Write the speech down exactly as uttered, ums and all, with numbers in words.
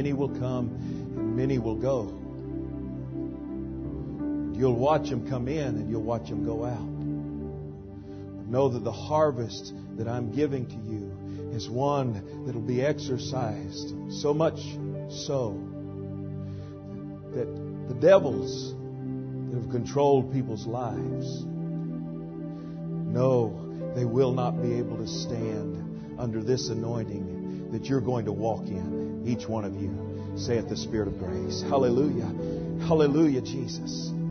many will come and many will go. You'll watch them come in and you'll watch them go out. Know that the harvest that I'm giving to you is one that will be exercised so much so that the devils that have controlled people's lives, no, they will not be able to stand under this anointing that you're going to walk in, each one of you, saith the Spirit of grace. Hallelujah. Hallelujah, Jesus.